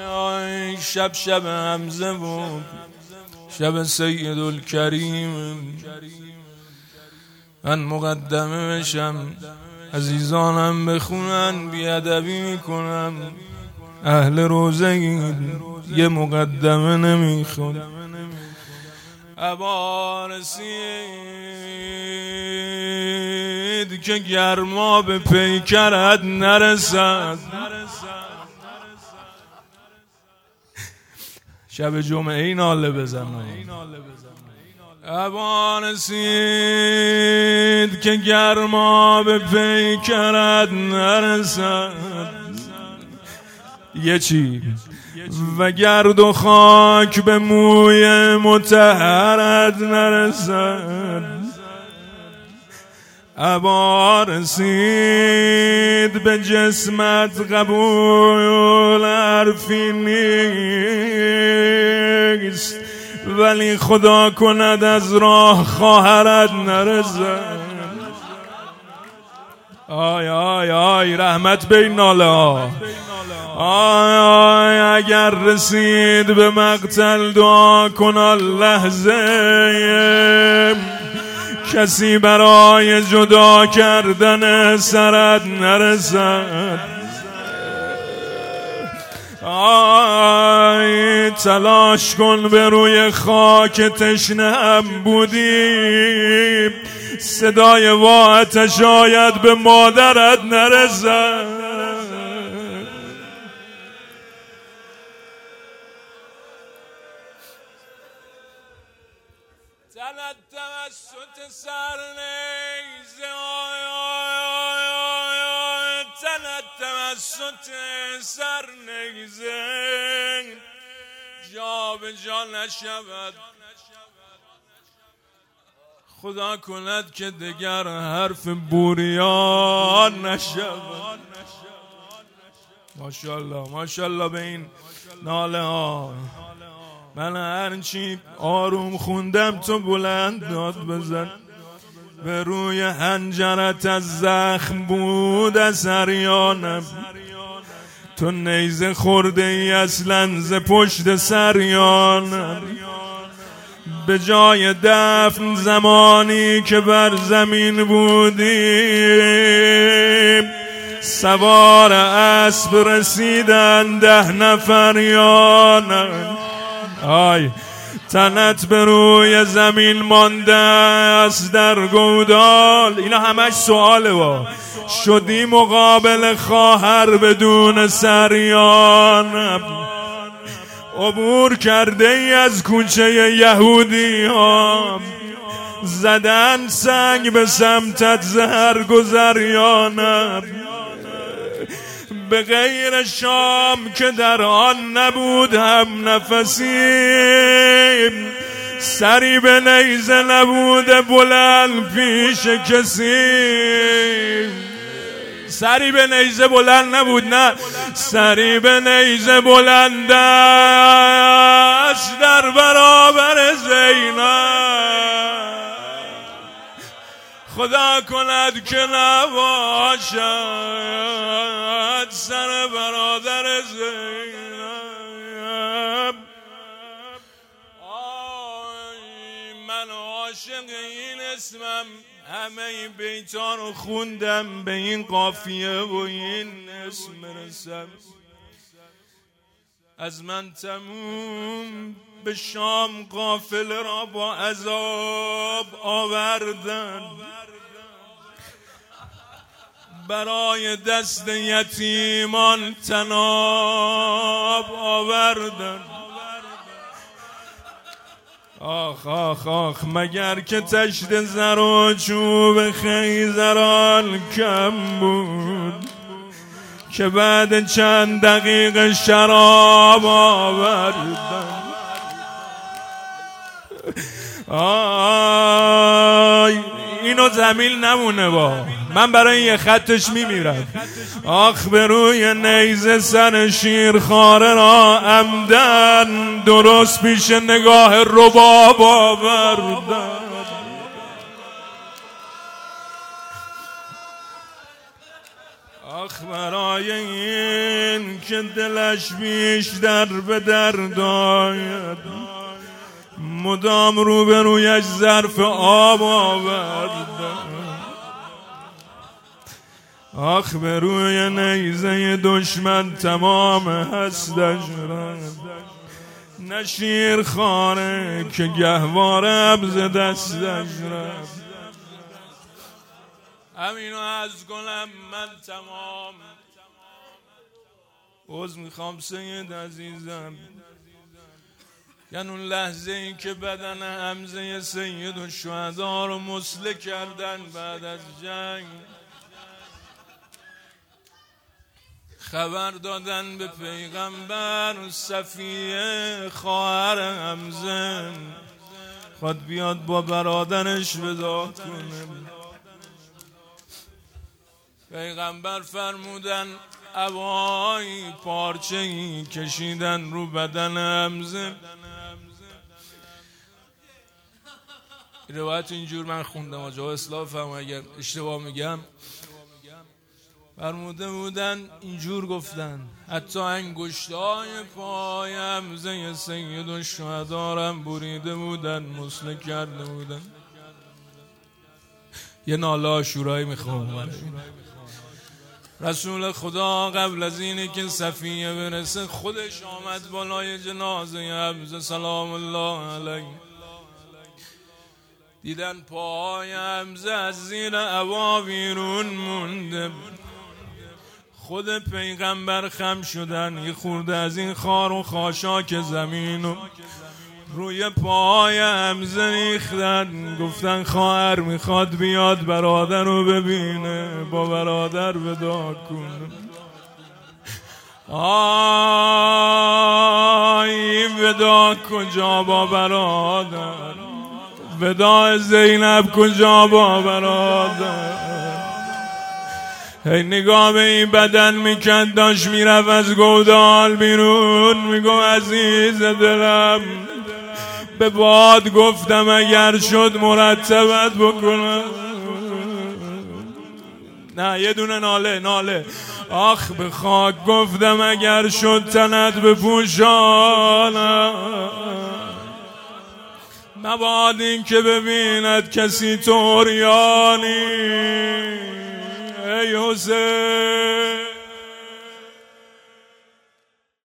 آی شب حمزه بود، شب سیدالکریم. من مقدمه بشم، عزیزانم بخونن، بیادبی میکنم. اهل روزه یه مقدمه نمیخون. ابا رسید که گرما به پیکرت نرسد. شب جمعه این ناله بزن. ابا رسید که گرما به پیکرت نرسد. یه چی و گرد و خاک به موی مطهرت نرسد. ابا رسید به جسمت قبول حرفی نیست، ولی خدا کند از راه خواهرت نرسد. آی آی آی رحمت به این ناله ها. آی آی اگر رسید به مقتل دعا کن لحظه کسی برای جدا کردن سرت نرسد. آی تلاش کن به روی خاک تشنه بودی، صدای واعت شاید به مادرت نرسد. تنت توسط سر نیزه، تنت توسط سر نیزه جا به جا نشود. خدا کند که دگر حرف بوریان نشود. ماشاءالله ماشاءالله به این ناله ها. من هرچی آروم خوندم تو بلند داد بزن. به روی حنجرت از زخم بود اثریانم، تو نیزه خورده ای اصلا ز پشت سریانم. به جای دفن زمانی که بر زمین بودیم، سوار اسب رسیدن 10 نفریانم. آی تنت به روی زمین مانده است در گودال. اینا همش سواله وا. شدی مقابل خواهر بدون سریان، عبور کرده ای از کوچه یهودی ها، زدن سنگ به سمتت زهر گذریانم. به غیر شام که در آن نبود هم نفسیم، سری به نیزه نبود بلند پیش کسی. سری به نیزه بلند نبود، نه سری به نیزه بلند است در برابر زینب. خدا کند که نباشد سر برادر زینب. آی من عاشق این اسمم، همه این بیتا رو خوندم، به این قافیه و این اسم رسم. از من تموم به شام قافل را با عذاب آوردن، برای دست یتیمان تناب آوردن. آخ آخ آخ مگر که تشت زر و چوب خیزران کم بود، که بعد چند دقیقه شراب آوردن. آی اینو زمیل نمونه با من، برای یه خطش میمیرم. آخ به روی نیزه سر شیرخواره را عمدن، درست پیش نگاه رباب آوردن. آخ برای این که دلش بیشتر به درد آید، مدام روبرویش ظرف آب آورد. آخ به روی نیزه دشمن تمام هستش رفت، نه شیر خانه که گهواره ابز دستش رفت. همینو از گلم من تمام عذر میخوام سید عزیزم، یعنی اون لحظه ای که بدن حمزه سید و شهدا رو مسله کردن بعد از جنگ، خبر دادن به پیغمبر صفیه خواهر حمزه خود بیاد با برادرش وداع کنه. پیغمبر فرمودن عبایی پارچه‌ای کشیدن رو بدن حمزه. روایت اینجور من خوندم، آجا اصلاح فهم اگر اشتباه میگم. فرموده بودن اینجور گفتن حتی انگشتای پای حمزه سید و شهدارم بریده بودن، مسله کرده بودن. یه ناله عاشورایی میخوام. رسول خدا قبل از اینی که صفیه برسه خودش آمد بالای جنازه حمزه سلام الله علیه. دیدن پاهای حمزه از زیر عبا بیرون مونده. خود پیغمبر خم شدن، یه خورده از این خار و خاشاک زمین و روی پاهای حمزه ریختن. گفتن خواهر میخواد بیاد برادر رو ببینه، با برادر وداع کنه. آی وداع کجا با برادر، وداع زینب کجا با برادر. هی نگاه به این بدن میکند، داشت میرفت از گودال بیرون، میگو عزیز دلم به باد گفتم اگر شد مرتبت بکنم. نه یه دونه ناله. آخ به خاک گفتم اگر شد تنت بپوشانم، مباد این که ببیند کسی طوریانی. ای حسین